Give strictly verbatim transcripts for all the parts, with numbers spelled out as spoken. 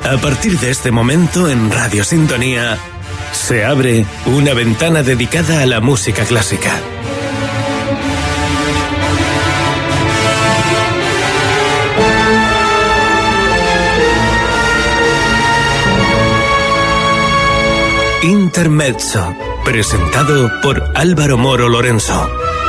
A partir de este momento en Radio Sintonía se abre una ventana dedicada a la música clásica. Intermezzo, presentado por Álvaro Moro Lorenzo.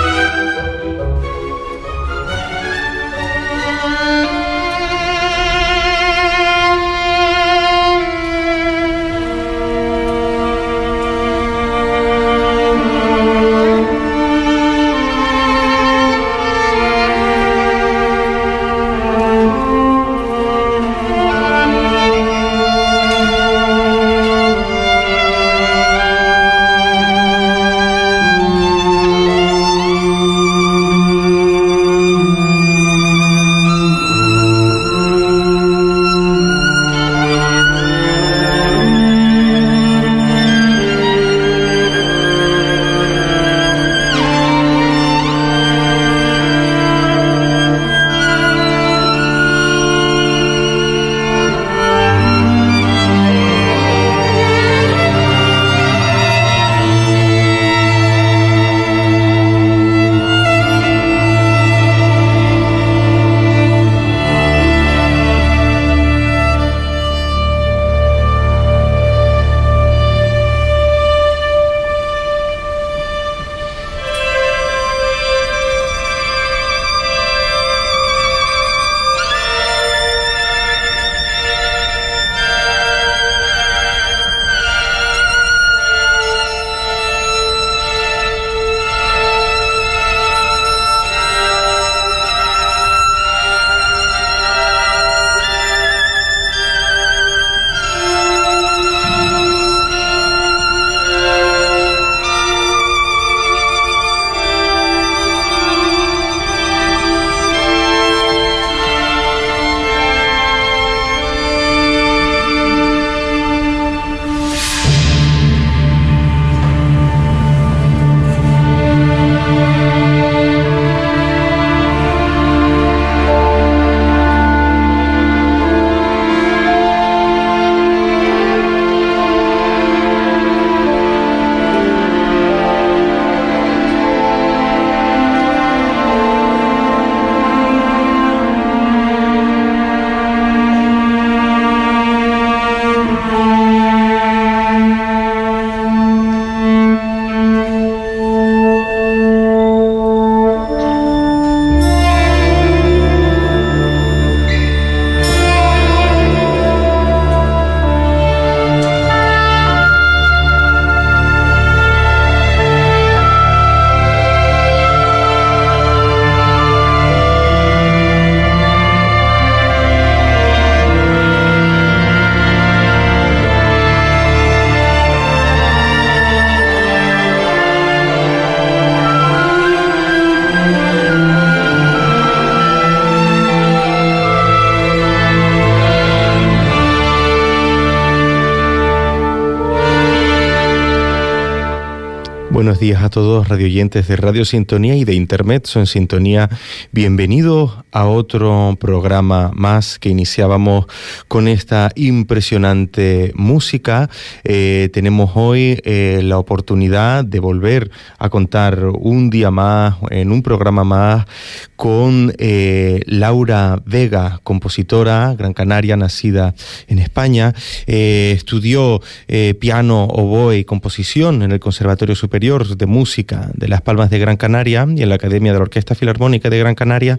Buenos días a todos, radioyentes de Radio Sintonía y de Intermezzo en Sintonía. Bienvenidos a otro programa más que iniciábamos con esta impresionante música. Eh, tenemos hoy eh, la oportunidad de volver a contar un día más, en un programa más, con eh, Laura Vega, compositora gran canaria, nacida en España. Eh, estudió eh, piano, oboe y composición en el Conservatorio Superior de Música de Las Palmas de Gran Canaria y en la Academia de la Orquesta Filarmónica de Gran Canaria,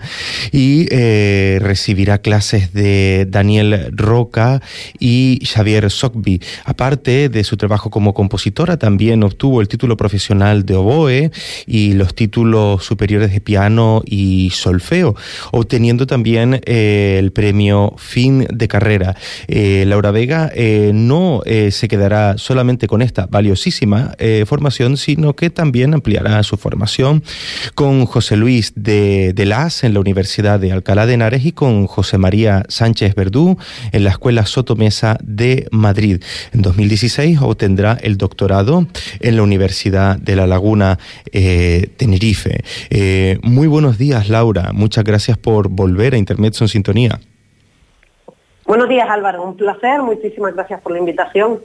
y eh, recibirá clases de Daniel Roca y Xavier Sogby. Aparte de su trabajo como compositora, también obtuvo el título profesional de oboe y los títulos superiores de piano y solfeo, obteniendo también eh, el premio Fin de Carrera. Eh, Laura Vega eh, no eh, se quedará solamente con esta valiosísima eh, formación, sino que también ampliará su formación con José Luis de, de Las en la Universidad de Alcalá de Henares y con José María Sánchez Verdú en la Escuela Sotomesa de Madrid. En dos mil dieciséis obtendrá el doctorado en la Universidad de La Laguna, eh, Tenerife. Eh, muy buenos días, Laura. Muchas gracias por volver a Intermezzo en Sintonía. Buenos días, Álvaro, un placer, muchísimas gracias por la invitación.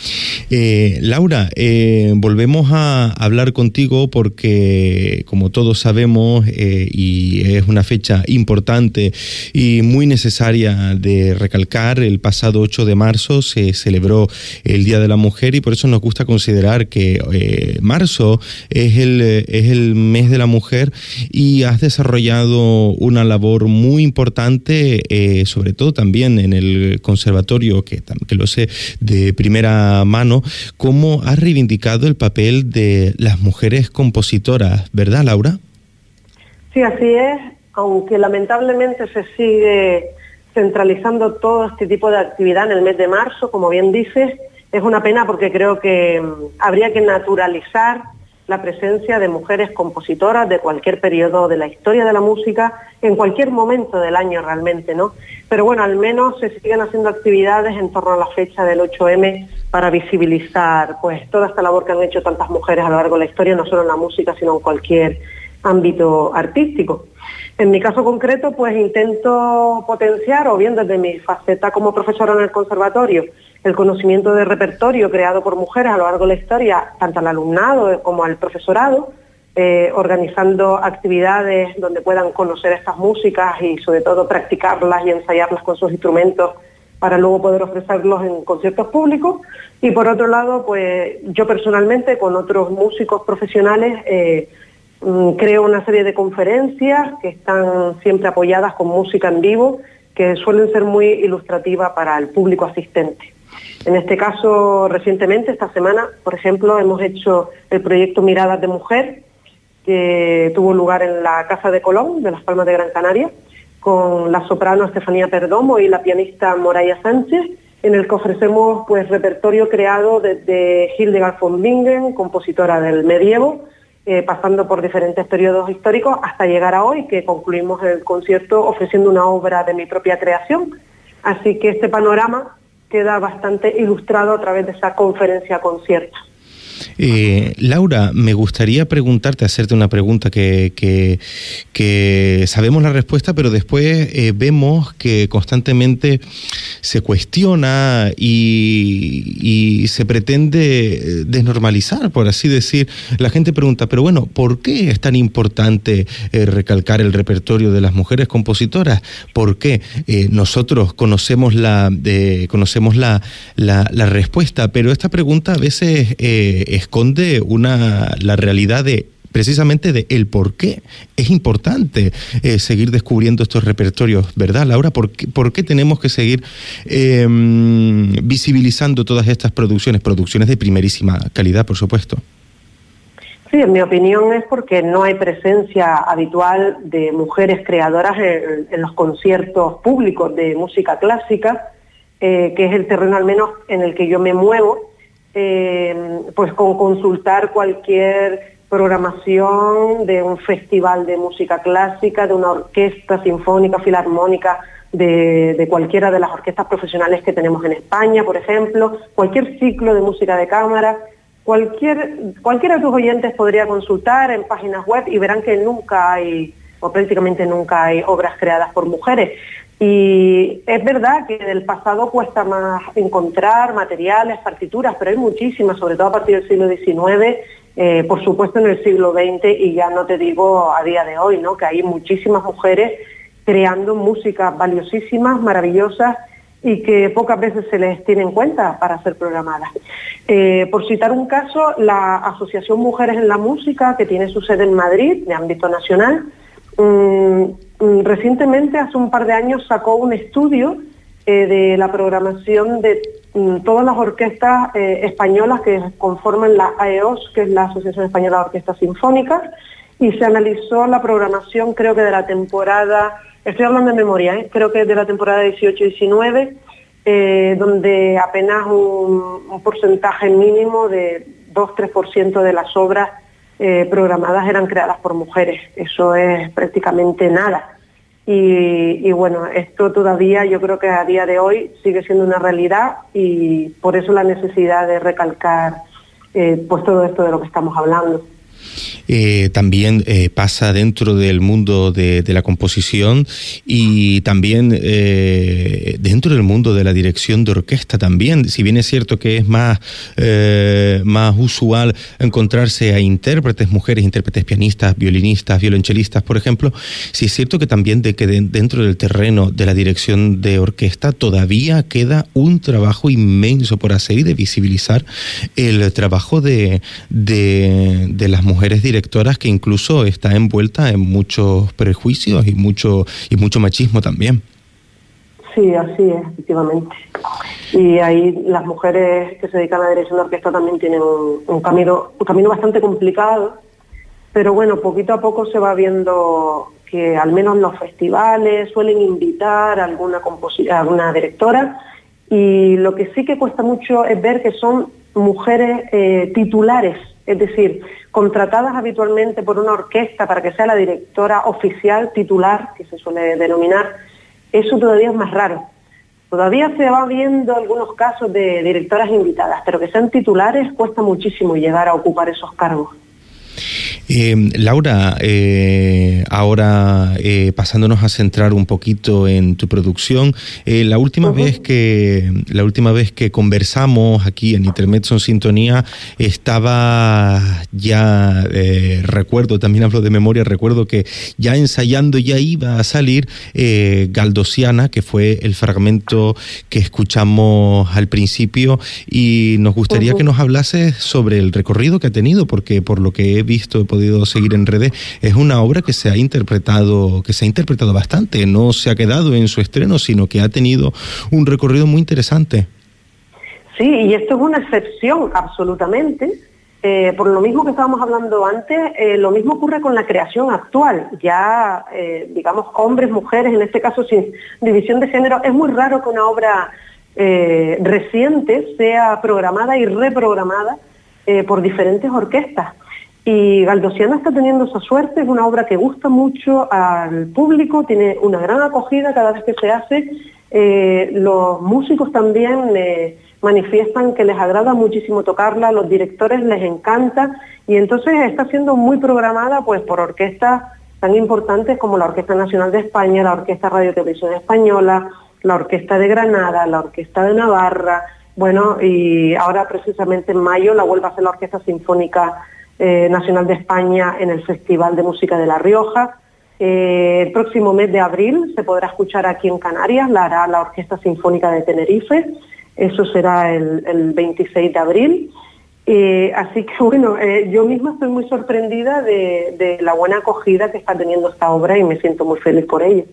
Eh, Laura, eh, volvemos a hablar contigo porque, como todos sabemos, eh, y es una fecha importante y muy necesaria de recalcar, el pasado ocho de marzo se celebró el Día de la Mujer y por eso nos gusta considerar que eh, marzo es el, es el mes de la mujer y has desarrollado una labor muy importante, eh, sobre todo también en el conservatorio, que, que lo sé de primera mano, cómo has reivindicado el papel de las mujeres compositoras, ¿verdad, Laura? Sí, así es, aunque lamentablemente se sigue centralizando todo este tipo de actividad en el mes de marzo, como bien dices, es una pena porque creo que um, habría que naturalizar la presencia de mujeres compositoras de cualquier periodo de la historia de la música, en cualquier momento del año realmente, ¿no? Pero bueno, al menos se siguen haciendo actividades en torno a la fecha del ocho eme para visibilizar pues toda esta labor que han hecho tantas mujeres a lo largo de la historia, no solo en la música, sino en cualquier ámbito artístico. En mi caso concreto, pues intento potenciar, o bien desde mi faceta como profesora en el conservatorio, el conocimiento de repertorio creado por mujeres a lo largo de la historia, tanto al alumnado como al profesorado, eh, organizando actividades donde puedan conocer estas músicas y sobre todo practicarlas y ensayarlas con sus instrumentos para luego poder ofrecerlos en conciertos públicos. Y por otro lado, pues yo personalmente con otros músicos profesionales eh, creo una serie de conferencias que están siempre apoyadas con música en vivo, que suelen ser muy ilustrativas para el público asistente. En este caso, recientemente, esta semana, por ejemplo, hemos hecho el proyecto Miradas de Mujer, que tuvo lugar en la Casa de Colón, de Las Palmas de Gran Canaria, con la soprano Estefanía Perdomo y la pianista Moraya Sánchez, en el que ofrecemos pues repertorio creado desde Hildegard von Bingen, compositora del medievo, eh, pasando por diferentes periodos históricos hasta llegar a hoy, que concluimos el concierto ofreciendo una obra de mi propia creación. Así que este panorama queda bastante ilustrado a través de esa conferencia-concierto. Eh, Laura, me gustaría preguntarte, hacerte una pregunta que, que, que sabemos la respuesta, pero después eh, vemos que constantemente se cuestiona y, y se pretende desnormalizar, por así decir. La gente pregunta, pero bueno, ¿por qué es tan importante eh, recalcar el repertorio de las mujeres compositoras? ¿Por qué? Eh, nosotros conocemos la, eh, conocemos la, la, la respuesta, pero esta pregunta a veces eh, esconde una la realidad de precisamente de el por qué es importante eh, seguir descubriendo estos repertorios, ¿verdad, Laura? ¿Por qué, por qué tenemos que seguir eh, visibilizando todas estas producciones, producciones de primerísima calidad, por supuesto? Sí, en mi opinión es porque no hay presencia habitual de mujeres creadoras en, en los conciertos públicos de música clásica, eh, que es el terreno al menos en el que yo me muevo. Eh, pues con consultar cualquier programación de un festival de música clásica, de una orquesta sinfónica, filarmónica, de, de cualquiera de las orquestas profesionales que tenemos en España, por ejemplo, cualquier ciclo de música de cámara, cualquier, cualquiera de tus oyentes podría consultar en páginas web y verán que nunca hay, o prácticamente nunca hay, obras creadas por mujeres. Y es verdad que del pasado cuesta más encontrar materiales, partituras, pero hay muchísimas, sobre todo a partir del siglo diecinueve, eh, por supuesto en el siglo veinte, y ya no te digo a día de hoy, ¿no? Que hay muchísimas mujeres creando música valiosísimas, maravillosas, y que pocas veces se les tiene en cuenta para ser programadas. Eh, por citar un caso, la Asociación Mujeres en la Música, que tiene su sede en Madrid, de ámbito nacional, mmm, recientemente, hace un par de años, sacó un estudio eh, de la programación de mm, todas las orquestas eh, españolas que conforman la A E O S, que es la Asociación Española de Orquestas Sinfónicas, y se analizó la programación, creo que de la temporada, estoy hablando de memoria, ¿eh? creo que de la temporada dieciocho diecinueve, eh, donde apenas un, un porcentaje mínimo de dos a tres por ciento de las obras Eh, programadas eran creadas por mujeres. Eso es prácticamente nada. Y, y bueno, esto todavía yo creo que a día de hoy sigue siendo una realidad y por eso la necesidad de recalcar eh, pues todo esto de lo que estamos hablando. Eh, también eh, pasa dentro del mundo de, de la composición y también eh, dentro del mundo de la dirección de orquesta también. Si bien es cierto que es más, eh, más usual encontrarse a intérpretes, mujeres, intérpretes pianistas, violinistas, violonchelistas, por ejemplo, sí es cierto que también de que de, dentro del terreno de la dirección de orquesta todavía queda un trabajo inmenso por hacer y de visibilizar el trabajo de, de, de las mujeres directoras, que incluso está envuelta en muchos prejuicios y mucho, y mucho machismo también. Sí, así es, efectivamente. Y ahí las mujeres que se dedican a la dirección de orquesta también tienen un, un camino, un camino bastante complicado, pero bueno, poquito a poco se va viendo que al menos los festivales suelen invitar a alguna, composi- a alguna directora, y lo que sí que cuesta mucho es ver que son mujeres eh, titulares, es decir, contratadas habitualmente por una orquesta para que sea la directora oficial titular, que se suele denominar. Eso todavía es más raro. Todavía se va viendo algunos casos de directoras invitadas, pero que sean titulares cuesta muchísimo llegar a ocupar esos cargos. Eh, Laura, eh, ahora eh, pasándonos a centrar un poquito en tu producción, eh, la última uh-huh. vez que la última vez que conversamos aquí en Intermezzo en Sintonía estaba ya eh, recuerdo, también hablo de memoria, recuerdo que ya ensayando ya iba a salir eh, Galdosiana, que fue el fragmento que escuchamos al principio, y nos gustaría uh-huh. que nos hablases sobre el recorrido que ha tenido, porque por lo que he visto, he podido seguir en redes, es una obra que se ha interpretado, que se ha interpretado bastante, no se ha quedado en su estreno, sino que ha tenido un recorrido muy interesante. Sí, y esto es una excepción, absolutamente. Eh, por lo mismo que estábamos hablando antes, eh, lo mismo ocurre con la creación actual. Ya, eh, digamos, hombres, mujeres, en este caso sin división de género, es muy raro que una obra eh, reciente sea programada y reprogramada eh, por diferentes orquestas. Y Galdosiana está teniendo esa suerte, es una obra que gusta mucho al público, tiene una gran acogida cada vez que se hace. Eh, los músicos también eh, manifiestan que les agrada muchísimo tocarla, a los directores les encanta, y entonces está siendo muy programada pues por orquestas tan importantes como la Orquesta Nacional de España, la Orquesta Radio Televisión Española, la Orquesta de Granada, la Orquesta de Navarra, bueno, y ahora precisamente en mayo la vuelve a hacer la Orquesta Sinfónica Eh, Nacional de España en el Festival de Música de La Rioja. Eh, el próximo mes de abril se podrá escuchar aquí en Canarias, la hará la Orquesta Sinfónica de Tenerife, eso será el, el veintiséis de abril. Eh, así que bueno, eh, yo misma estoy muy sorprendida de, de la buena acogida que está teniendo esta obra y me siento muy feliz por ello.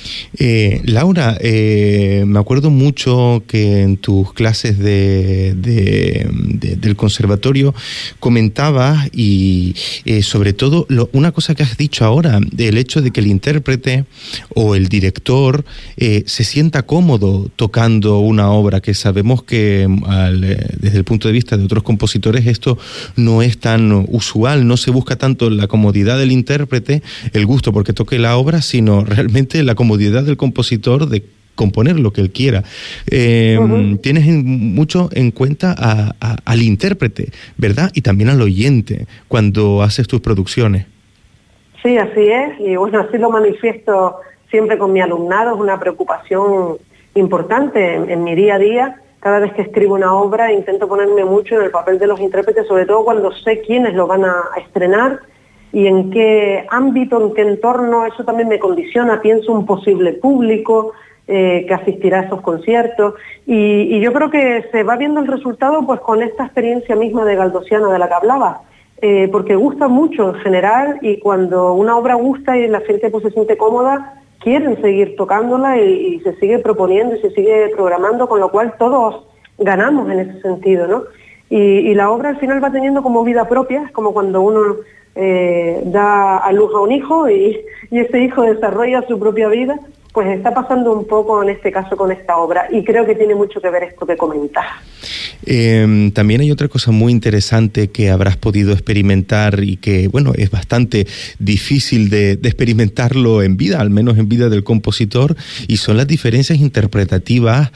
Eh, Laura, eh, me acuerdo mucho que en tus clases de, de, de, del conservatorio comentabas y eh, sobre todo lo, una cosa que has dicho ahora, el hecho de que el intérprete o el director eh, se sienta cómodo tocando una obra, que sabemos que al, desde el punto de vista de otros compositores esto no es tan usual, no se busca tanto la comodidad del intérprete, el gusto porque toque la obra, sino realmente la comodidad del compositor de componer lo que él quiera. Eh, uh-huh. Tienes en, mucho en cuenta a, a, al intérprete, ¿verdad? Y también al oyente cuando haces tus producciones. Sí, así es, y bueno, así lo manifiesto siempre con mi alumnado, es una preocupación importante en, en mi día a día. Cada vez que escribo una obra intento ponerme mucho en el papel de los intérpretes, sobre todo cuando sé quiénes lo van a, a estrenar y en qué ámbito, en qué entorno. Eso también me condiciona. Pienso un posible público eh, que asistirá a esos conciertos, y, y yo creo que se va viendo el resultado pues con esta experiencia misma de Galdosiana de la que hablaba, eh, porque gusta mucho en general, y cuando una obra gusta y la gente pues se siente cómoda, quieren seguir tocándola y, y se sigue proponiendo y se sigue programando, con lo cual todos ganamos en ese sentido, ¿no? Y, y la obra al final va teniendo como vida propia, es como cuando uno Eh, da a luz a un hijo y, y ese hijo desarrolla su propia vida, pues está pasando un poco en este caso con esta obra, y creo que tiene mucho que ver esto que comentas. Eh, también hay otra cosa muy interesante que habrás podido experimentar y que, bueno, es bastante difícil de, de experimentarlo en vida, al menos en vida del compositor, y son las diferencias interpretativas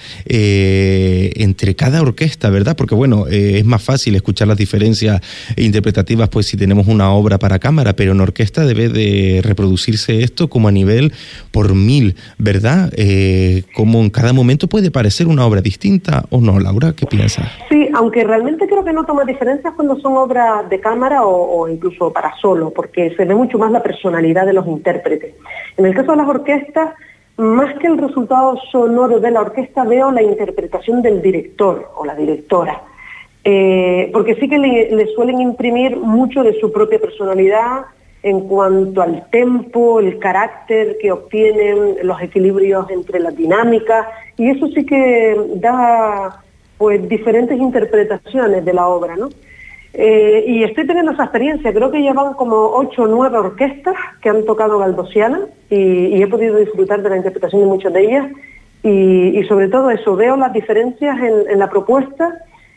eh, entre cada orquesta, ¿verdad? Porque, bueno, eh, es más fácil escuchar las diferencias interpretativas pues si tenemos una obra para cámara, pero en orquesta debe de reproducirse esto como a nivel por mil, ¿verdad? Eh, como en cada momento puede parecer una obra distinta o no, Laura, ¿qué piensas? Sí, aunque realmente creo que no toma diferencias cuando son obras de cámara o, o incluso para solo, porque se ve mucho más la personalidad de los intérpretes. En el caso de las orquestas, más que el resultado sonoro de la orquesta, veo la interpretación del director o la directora, eh, porque sí que le, le suelen imprimir mucho de su propia personalidad en cuanto al tempo, el carácter que obtienen, los equilibrios entre las dinámicas, y eso sí que da pues diferentes interpretaciones de la obra, ¿no? Eh, y estoy teniendo esa experiencia, creo que ya van como ocho o nueve orquestas que han tocado Galdosiana, y, y he podido disfrutar de la interpretación de muchas de ellas, y, y sobre todo eso, veo las diferencias en, en la propuesta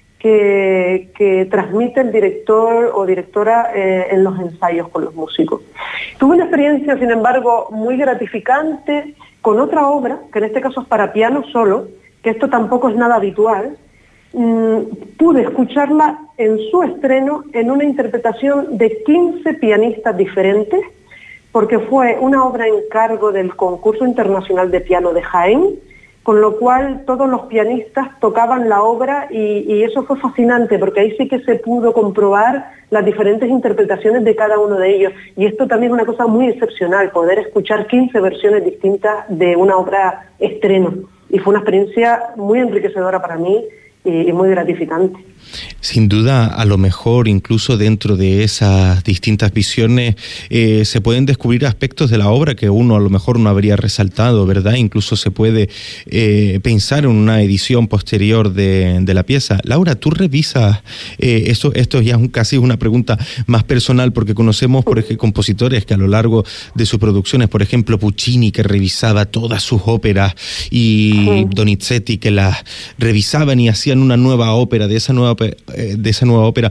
que, que transmite el director o directora eh, en los ensayos con los músicos. Tuve una experiencia, sin embargo, muy gratificante con otra obra, que en este caso es para piano solo, que esto tampoco es nada habitual. Mm, pude escucharla en su estreno en una interpretación de quince pianistas diferentes, porque fue una obra en cargo del Concurso Internacional de Piano de Jaén, con lo cual todos los pianistas tocaban la obra, y, y eso fue fascinante, porque ahí sí que se pudo comprobar las diferentes interpretaciones de cada uno de ellos, y esto también es una cosa muy excepcional, poder escuchar quince versiones distintas de una obra estreno, y fue una experiencia muy enriquecedora para mí y muy gratificante. Sin duda, a lo mejor incluso dentro de esas distintas visiones eh, se pueden descubrir aspectos de la obra que uno a lo mejor no habría resaltado, ¿verdad? Incluso se puede eh, pensar en una edición posterior de, de la pieza. Laura, ¿tú revisas eh, eso? Esto ya es casi una pregunta más personal, porque conocemos por ejemplo compositores que a lo largo de sus producciones, por ejemplo Puccini, que revisaba todas sus óperas, y sí. Donizetti, que las revisaban y hacían una nueva ópera de esa nueva de esa nueva ópera.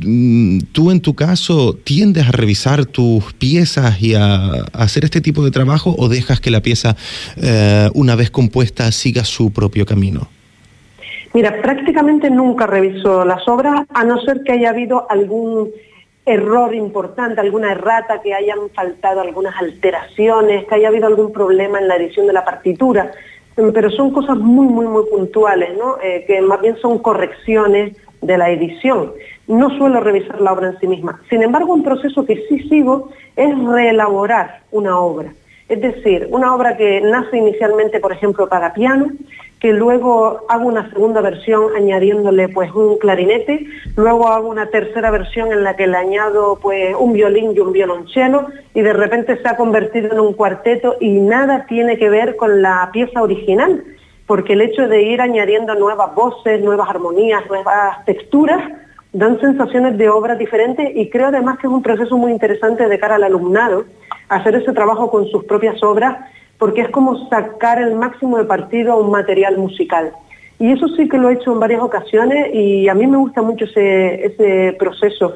¿Tú en tu caso tiendes a revisar tus piezas y a, a hacer este tipo de trabajo, o dejas que la pieza eh, una vez compuesta siga su propio camino? Mira, prácticamente nunca reviso las obras, a no ser que haya habido algún error importante, alguna errata, que hayan faltado algunas alteraciones, que haya habido algún problema en la edición de la partitura, pero son cosas muy, muy, muy puntuales, ¿no? Eh, que más bien son correcciones de la edición. No suelo revisar la obra en sí misma. Sin embargo, un proceso que sí sigo es reelaborar una obra. Es decir, una obra que nace inicialmente, por ejemplo, para piano, que luego hago una segunda versión añadiéndole pues un clarinete, luego hago una tercera versión en la que le añado pues un violín y un violonchelo, y de repente se ha convertido en un cuarteto, y nada tiene que ver con la pieza original, porque el hecho de ir añadiendo nuevas voces, nuevas armonías, nuevas texturas, dan sensaciones de obras diferentes, y creo además que es un proceso muy interesante de cara al alumnado, hacer ese trabajo con sus propias obras, porque es como sacar el máximo de partido a un material musical. Y eso sí que lo he hecho en varias ocasiones, y a mí me gusta mucho ese, ese proceso.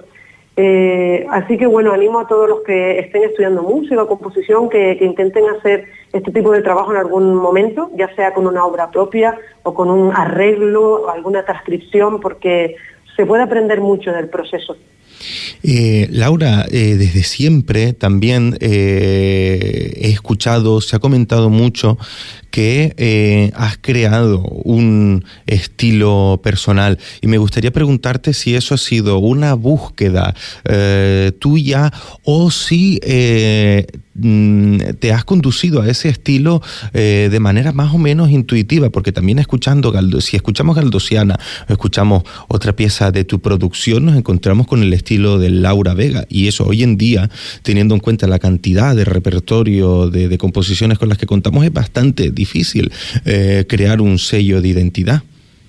Eh, así que bueno, animo a todos los que estén estudiando música o composición que, que intenten hacer este tipo de trabajo en algún momento, ya sea con una obra propia o con un arreglo o alguna transcripción, porque se puede aprender mucho del proceso. Eh, Laura, eh, desde siempre también eh, he escuchado, se ha comentado mucho que eh, has creado un estilo personal, y me gustaría preguntarte si eso ha sido una búsqueda eh, tuya, o si eh, te has conducido a ese estilo eh, de manera más o menos intuitiva, porque también escuchando, si escuchamos Galdosiana o escuchamos otra pieza de tu producción, nos encontramos con el estilo de Laura Vega, y eso hoy en día, teniendo en cuenta la cantidad de repertorio de, de composiciones con las que contamos, es bastante difícil eh, crear un sello de identidad.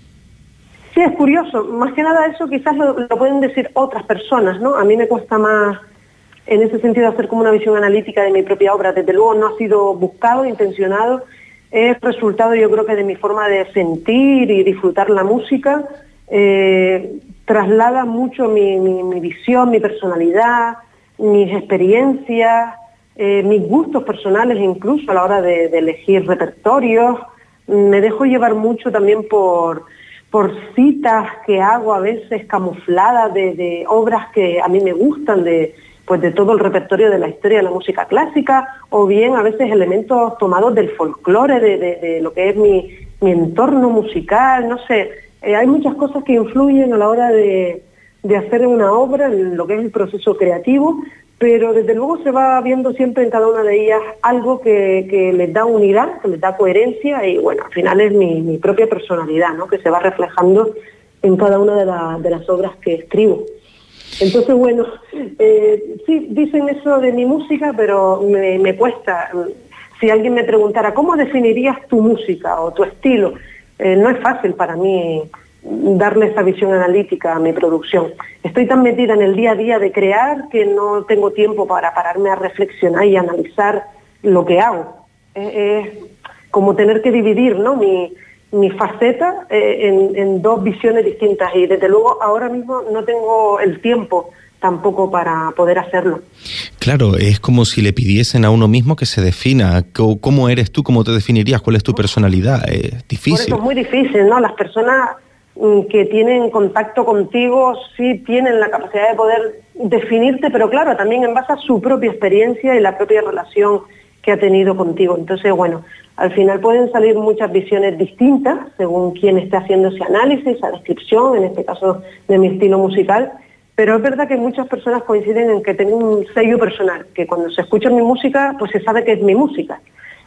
Sí, es curioso, más que nada eso quizás lo, lo pueden decir otras personas, ¿no? A mí me cuesta más en ese sentido hacer como una visión analítica de mi propia obra. Desde luego no ha sido buscado, intencionado, es resultado, yo creo que de mi forma de sentir y disfrutar la música. Eh, traslada mucho mi, mi, mi visión, mi personalidad, mis experiencias, eh, mis gustos personales, incluso a la hora de, de elegir repertorios. Me dejo llevar mucho también por, por citas que hago a veces camufladas de, de obras que a mí me gustan, de, pues de todo el repertorio de la historia de la música clásica, o bien a veces elementos tomados del folclore, de, de, de lo que es mi, mi entorno musical, no sé. Eh, hay muchas cosas que influyen a la hora de, de hacer una obra, en lo que es el proceso creativo, pero desde luego se va viendo siempre en cada una de ellas algo que, que les da unidad, que les da coherencia, y bueno, al final es mi, mi propia personalidad, ¿no?, que se va reflejando en cada una de, la, de las obras que escribo. Entonces, bueno, eh, sí, dicen eso de mi música, pero me, me cuesta. Si alguien me preguntara, ¿cómo definirías tu música o tu estilo? Eh, no es fácil para mí darle esa visión analítica a mi producción. Estoy tan metida en el día a día de crear que no tengo tiempo para pararme a reflexionar y analizar lo que hago. Es, es como tener que dividir, ¿no?, mi, mi faceta eh, en, en dos visiones distintas, y desde luego ahora mismo no tengo el tiempo tampoco para poder hacerlo. Claro, es como si le pidiesen a uno mismo que se defina. ¿Cómo eres tú? ¿Cómo te definirías? ¿Cuál es tu personalidad? Es difícil. Por eso es muy difícil, ¿no? Las personas que tienen contacto contigo sí tienen la capacidad de poder definirte, pero claro, también en base a su propia experiencia y la propia relación que ha tenido contigo. Entonces, bueno, al final pueden salir muchas visiones distintas según quién esté haciendo ese análisis, esa descripción, en este caso de mi estilo musical, pero es verdad que muchas personas coinciden en que tengo un sello personal, que cuando se escucha mi música, pues se sabe que es mi música.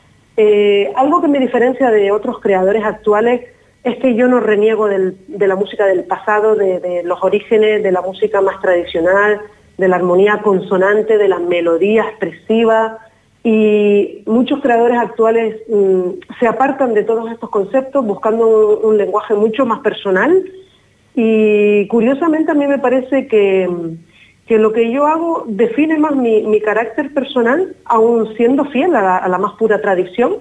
Eh, algo que me diferencia de otros creadores actuales es que yo no reniego del, de la música del pasado, de, de los orígenes, de la música más tradicional, de la armonía consonante, de la melodía expresiva, y muchos creadores actuales mmm, se apartan de todos estos conceptos buscando un, un lenguaje mucho más personal, y curiosamente a mí me parece que, que lo que yo hago define más mi, mi carácter personal, aún siendo fiel a la, a la más pura tradición,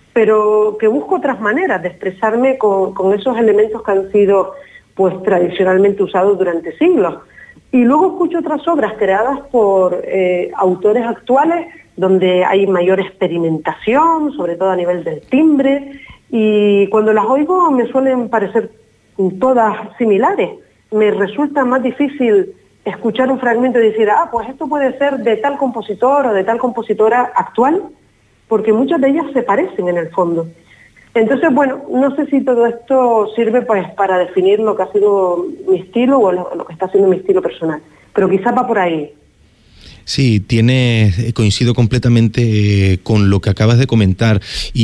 pero que busco otras maneras de expresarme con, con esos elementos que han sido pues tradicionalmente usados durante siglos. Y luego escucho otras obras creadas por eh, autores actuales, donde hay mayor experimentación, sobre todo a nivel del timbre, y cuando las oigo me suelen parecer todas similares. Me resulta más difícil escuchar un fragmento y decir, ah, pues esto puede ser de tal compositor o de tal compositora actual, porque muchas de ellas se parecen en el fondo. Entonces, bueno, no sé si todo esto sirve pues para definir lo que ha sido mi estilo o lo, lo que está siendo mi estilo personal, pero quizá va por ahí. Sí, tiene, coincido completamente con lo que acabas de comentar,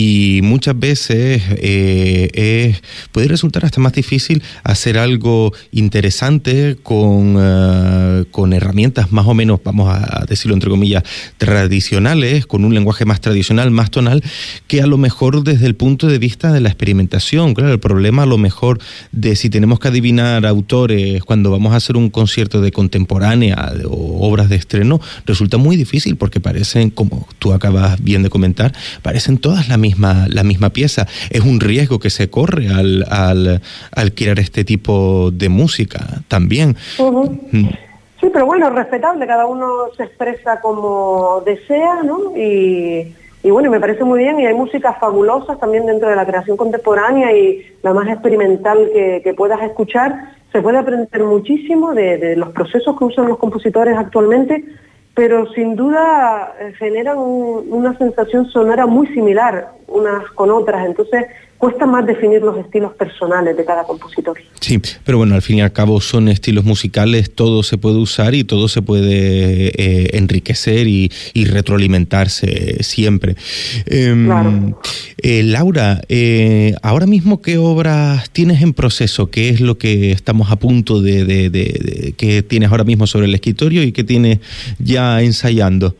y muchas veces eh, es, puede resultar hasta más difícil hacer algo interesante con, uh, con herramientas más o menos, vamos a decirlo entre comillas, tradicionales, con un lenguaje más tradicional, más tonal, que a lo mejor desde el punto de vista de la experimentación. Claro, el problema a lo mejor de si tenemos que adivinar autores cuando vamos a hacer un concierto de contemporánea o obras de estreno, resulta muy difícil porque parecen, como tú acabas bien de comentar, parecen todas la misma la misma pieza. Es un riesgo que se corre al, al, al crear este tipo de música también. Uh-huh. Mm. Sí, pero bueno, respetable, cada uno se expresa como desea, ¿no? Y, y bueno, me parece muy bien, y hay músicas fabulosas también dentro de la creación contemporánea, y la más experimental que, que puedas escuchar. Se puede aprender muchísimo de, de los procesos que usan los compositores actualmente, pero sin duda eh, generan un, una sensación sonora muy similar unas con otras, entonces cuesta más definir los estilos personales de cada compositor. Sí, pero bueno, al fin y al cabo son estilos musicales, todo se puede usar y todo se puede eh, enriquecer y, y retroalimentarse siempre. Eh, claro. Eh, Laura, eh, ahora mismo, ¿qué obras tienes en proceso? ¿Qué es lo que estamos a punto de, de, de, de qué tienes ahora mismo sobre el escritorio y qué tienes ya ensayando?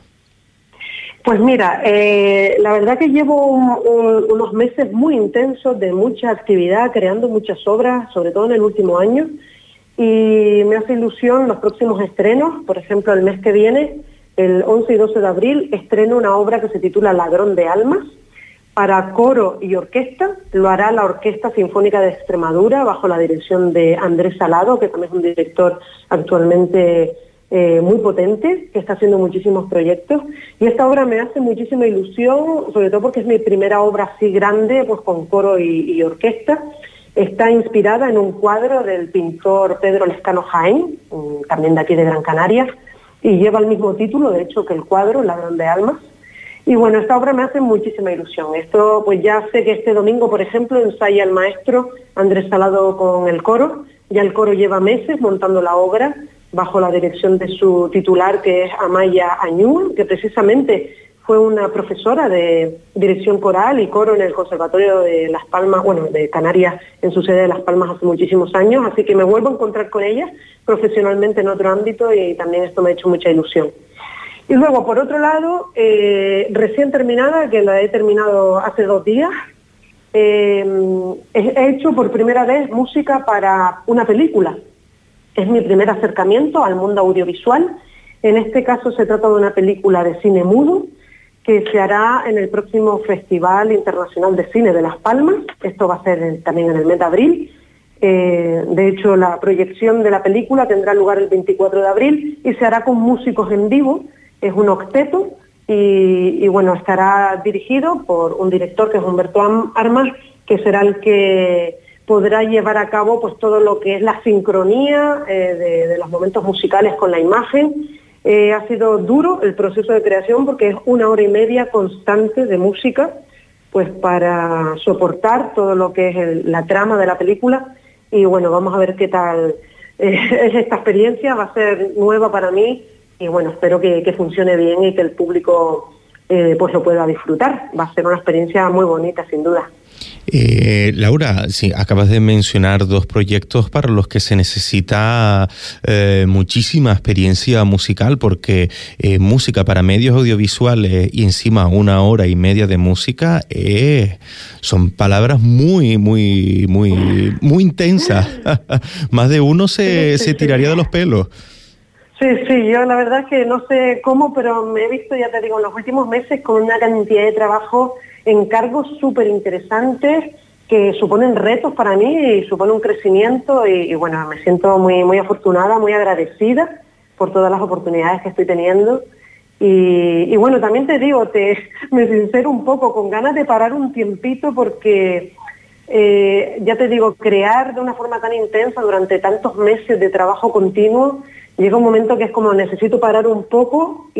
Pues mira, eh, la verdad que llevo un, un, unos meses muy intensos de mucha actividad, creando muchas obras, sobre todo en el último año, y me hace ilusión los próximos estrenos. Por ejemplo, el mes que viene, el once y doce de abril, estreno una obra que se titula Ladrón de Almas, para coro y orquesta. Lo hará la Orquesta Sinfónica de Extremadura bajo la dirección de Andrés Salado, que también es un director actualmente eh, muy potente, que está haciendo muchísimos proyectos. Y esta obra me hace muchísima ilusión, sobre todo porque es mi primera obra así grande, pues con coro y, y orquesta. Está inspirada en un cuadro del pintor Pedro Lescano Jaén, también de aquí de Gran Canaria, y lleva el mismo título, de hecho, que el cuadro, Ladrón de Almas. Y bueno, esta obra me hace muchísima ilusión. Esto, pues ya sé que este domingo, por ejemplo, ensaya el maestro Andrés Salado con el coro. Ya el coro lleva meses montando la obra bajo la dirección de su titular, que es Amaya Añúa, que precisamente fue una profesora de dirección coral y coro en el Conservatorio de Las Palmas, bueno, de Canarias, en su sede de Las Palmas hace muchísimos años, así que me vuelvo a encontrar con ella profesionalmente en otro ámbito y también esto me ha hecho mucha ilusión. Y luego, por otro lado, eh, recién terminada, que la he terminado hace dos días, eh, he hecho por primera vez música para una película. Es mi primer acercamiento al mundo audiovisual. En este caso se trata de una película de cine mudo, que se hará en el próximo Festival Internacional de Cine de Las Palmas. Esto va a ser en, también en el mes de abril. Eh, de hecho, la proyección de la película tendrá lugar el veinticuatro de abril y se hará con músicos en vivo. Es un octeto y, y bueno, estará dirigido por un director que es Humberto Armas, que será el que podrá llevar a cabo pues todo lo que es la sincronía eh, de, de los momentos musicales con la imagen. Eh, ha sido duro el proceso de creación porque es una hora y media constante de música, pues para soportar todo lo que es el, la trama de la película. Y bueno, vamos a ver qué tal eh, es esta experiencia. Va a ser nueva para mí y bueno, espero que, que funcione bien y que el público eh, pues lo pueda disfrutar. Va a ser una experiencia muy bonita, sin duda. Eh, Laura, sí, acabas de mencionar dos proyectos para los que se necesita eh, muchísima experiencia musical, porque eh, música para medios audiovisuales y encima una hora y media de música eh, son palabras muy, muy, muy, muy intensas. Más de uno se, se tiraría de los pelos. Sí, sí, yo la verdad es que no sé cómo, pero me he visto, ya te digo, en los últimos meses con una cantidad de trabajo, encargos súper interesantes que suponen retos para mí y suponen un crecimiento y, y bueno, me siento muy, muy afortunada, muy agradecida por todas las oportunidades que estoy teniendo. Y, y bueno, también te digo, te, me sincero un poco, con ganas de parar un tiempito porque, eh, ya te digo, crear de una forma tan intensa durante tantos meses de trabajo continuo, llega un momento que es como necesito parar un poco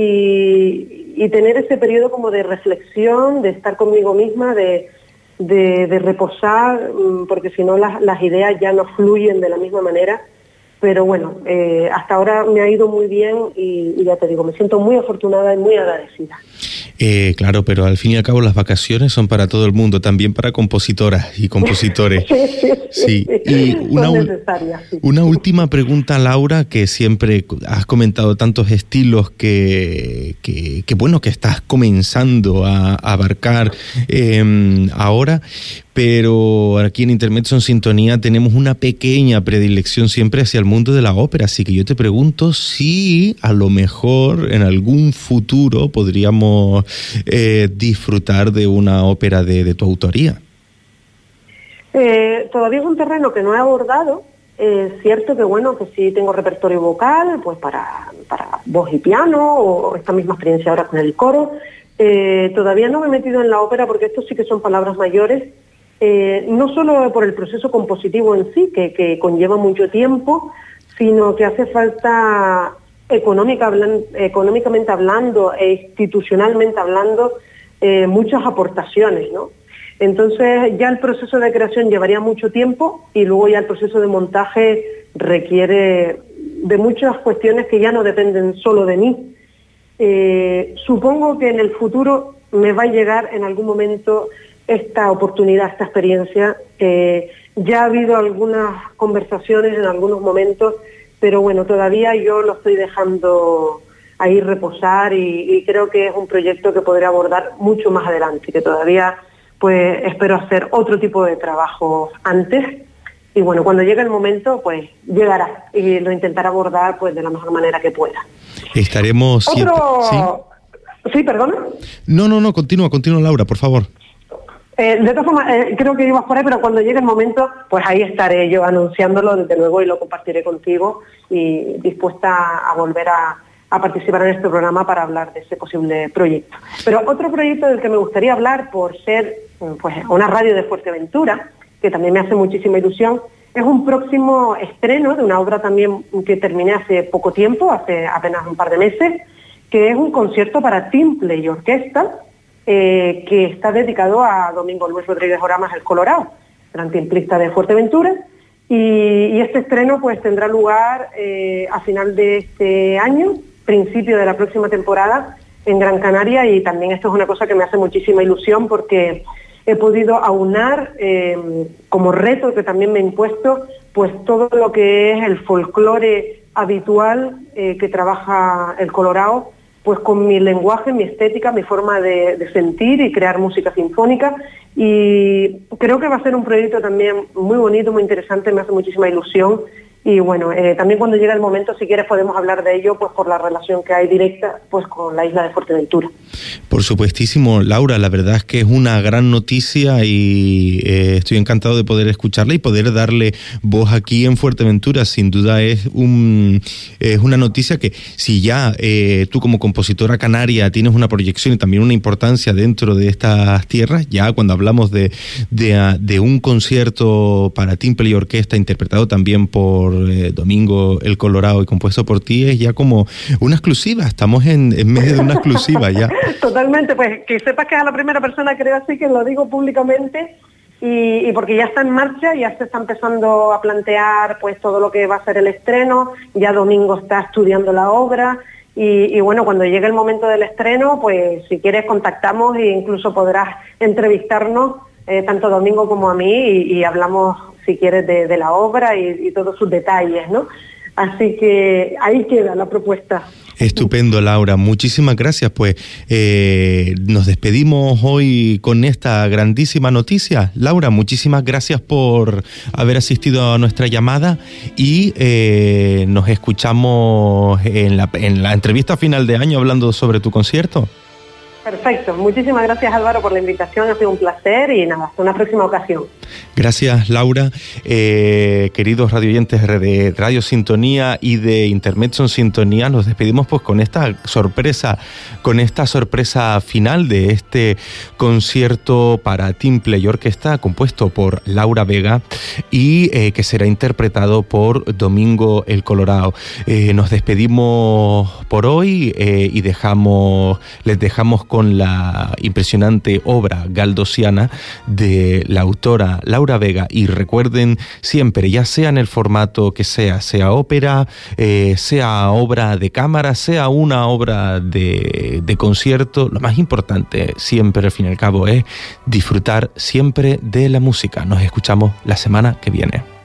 y, y tener ese periodo como de reflexión, de estar conmigo misma, de, de, de reposar, porque si no las, las ideas ya no fluyen de la misma manera. Pero bueno, eh, hasta ahora me ha ido muy bien y, y ya te digo, me siento muy afortunada y muy agradecida. Eh, claro, pero al fin y al cabo las vacaciones son para todo el mundo, también para compositoras y compositores. sí, sí, sí, sí. Y una, son necesarias. Sí. Una última pregunta, Laura, que siempre has comentado tantos estilos que, que, que bueno, que estás comenzando a, a abarcar eh, ahora. Pero aquí en Intermezzo en Sintonía tenemos una pequeña predilección siempre hacia el mundo de la ópera, así que yo te pregunto si a lo mejor en algún futuro podríamos eh, disfrutar de una ópera de, de tu autoría. Eh, todavía es un terreno que no he abordado. Es eh, cierto que bueno, que sí tengo repertorio vocal, pues para, para voz y piano, o esta misma experiencia ahora con el coro. Eh, todavía no me he metido en la ópera porque esto sí que son palabras mayores. Eh, no solo por el proceso compositivo en sí, que, que conlleva mucho tiempo, sino que hace falta económica, hablan, económicamente hablando e institucionalmente hablando eh, muchas aportaciones, ¿no? Entonces ya el proceso de creación llevaría mucho tiempo y luego ya el proceso de montaje requiere de muchas cuestiones que ya no dependen solo de mí. Eh, supongo que en el futuro me va a llegar en algún momento esta oportunidad, esta experiencia. Eh, ya ha habido algunas conversaciones en algunos momentos, pero bueno, todavía yo lo estoy dejando ahí reposar y, y creo que es un proyecto que podré abordar mucho más adelante, que todavía pues espero hacer otro tipo de trabajo antes. Y bueno, cuando llegue el momento, pues llegará y lo intentaré abordar pues de la mejor manera que pueda. Estaremos... Otro... Siempre... ¿Sí? ¿Sí, perdona? No, no, no, continúa, continúa, Laura, por favor. Eh, de todas formas, eh, creo que ibas por ahí, pero cuando llegue el momento, pues ahí estaré yo anunciándolo, desde luego, y lo compartiré contigo y dispuesta a volver a, a participar en este programa para hablar de ese posible proyecto. Pero otro proyecto del que me gustaría hablar, por ser pues una radio de Fuerteventura, que también me hace muchísima ilusión, es un próximo estreno de una obra también que terminé hace poco tiempo, hace apenas un par de meses, que es un concierto para timple y orquesta, Eh, que está dedicado a Domingo Luis Rodríguez Oramas, el Colorado, gran timplista de Fuerteventura, y, y este estreno pues tendrá lugar eh, a final de este año, principio de la próxima temporada, en Gran Canaria, y también esto es una cosa que me hace muchísima ilusión porque he podido aunar eh, como reto que también me he impuesto, pues todo lo que es el folclore habitual eh, que trabaja el Colorado, pues con mi lenguaje, mi estética, mi forma de, de sentir y crear música sinfónica, y creo que va a ser un proyecto también muy bonito, muy interesante, me hace muchísima ilusión. Y bueno, eh, también cuando llegue el momento, si quieres, podemos hablar de ello, pues por la relación que hay directa pues con la isla de Fuerteventura. Por supuestísimo, Laura, la verdad es que es una gran noticia y eh, estoy encantado de poder escucharla y poder darle voz aquí en Fuerteventura. Sin duda es un es una noticia que si ya eh, tú como compositora canaria tienes una proyección y también una importancia dentro de estas tierras, ya cuando hablamos de, de, de un concierto para timple y orquesta interpretado también por Eh, Domingo el Colorado y compuesto por ti, es ya como una exclusiva, estamos en, en medio de una exclusiva ya. Totalmente, pues que sepas que es la primera persona, creo, así que lo digo públicamente, y, y porque ya está en marcha, ya se está empezando a plantear pues todo lo que va a ser el estreno, ya Domingo está estudiando la obra, y, y bueno, cuando llegue el momento del estreno, pues si quieres contactamos e incluso podrás entrevistarnos, eh, tanto Domingo como a mí, y, y hablamos, si quieres, de, de la obra y, y todos sus detalles, ¿no? Así que ahí queda la propuesta. Estupendo, Laura. Muchísimas gracias. Pues eh, nos despedimos hoy con esta grandísima noticia. Laura, muchísimas gracias por haber asistido a nuestra llamada y eh, nos escuchamos en la, en la entrevista final de año hablando sobre tu concierto. Perfecto. Muchísimas gracias, Álvaro, por la invitación. Ha sido un placer y nada, hasta una próxima ocasión. Gracias, Laura. Eh, queridos radioyentes de Radio Sintonía y de Intermezzo en Sintonía, nos despedimos pues con esta sorpresa, con esta sorpresa final de este concierto para timple y orquesta compuesto por Laura Vega y eh, que será interpretado por Domingo el Colorado. Eh, nos despedimos por hoy eh, y dejamos, les dejamos con la impresionante obra galdosiana de la autora Laura Vega, y recuerden siempre, ya sea en el formato que sea, sea ópera, eh, sea obra de cámara, sea una obra de, de concierto, lo más importante siempre al fin y al cabo es disfrutar siempre de la música. Nos escuchamos la semana que viene.